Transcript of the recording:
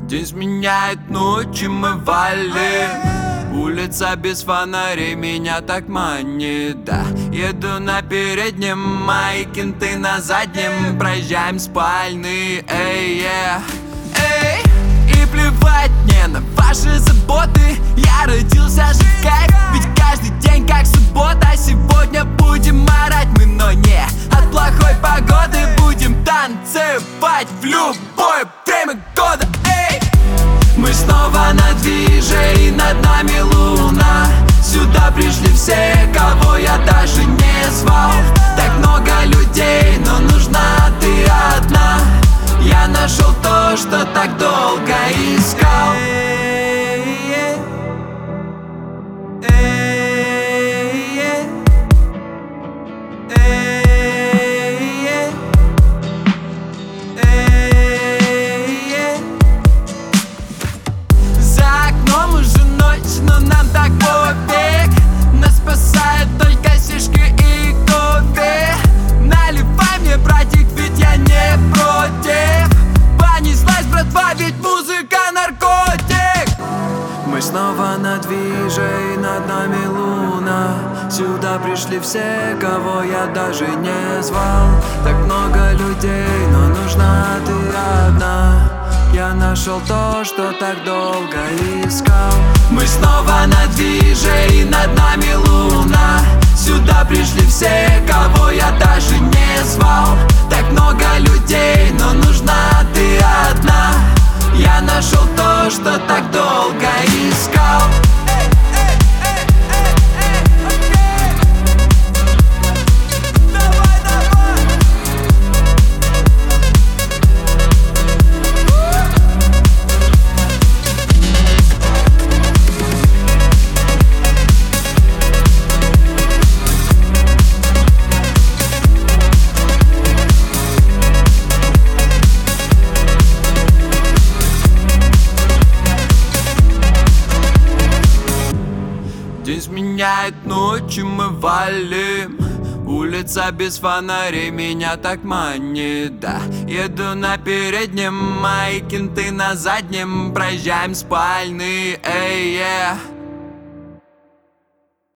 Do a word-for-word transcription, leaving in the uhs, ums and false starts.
День сменяет ночь, и мы валим. Улица без фонарей меня так манит, да. Еду на переднем, мои кенты на заднем. Проезжаем спальный, эй, yeah. Эй, и плевать мне на ваши заботы. Я родился жить в кайф, ведь каждый день как суббота. Сегодня будем орать мы, но не от плохой погоды. Будем танцевать в любое время года. Эй, мы снова на движе, и над нами луна. Сюда пришли все, кого я даже не звал. Так много людей, но нужна ты одна. Я нашел то, что так долго искал. За окном уже ночь, но нам так пофиг. Нас спасает только сишки и кофе. Наливай мне, братик, ведь я не против. Понеслась, братва, ведь музыка наркотик. Мы снова на движе, и над нами луна. Сюда пришли все, кого я даже не звал. Так много людей, но нужна ты одна. Я нашел то, что так долго искал. Мы снова на движе, и над нами луна. Сюда пришли все, кого я даже не звал. Так много людей, но нужна ты одна. Я нашел то, что так долго искал. День сменяет ночь, и мы валим. Улица без фонарей меня так манит, да. Еду на переднем, мои кенты на заднем. Проезжаем спальный, эй, yeah.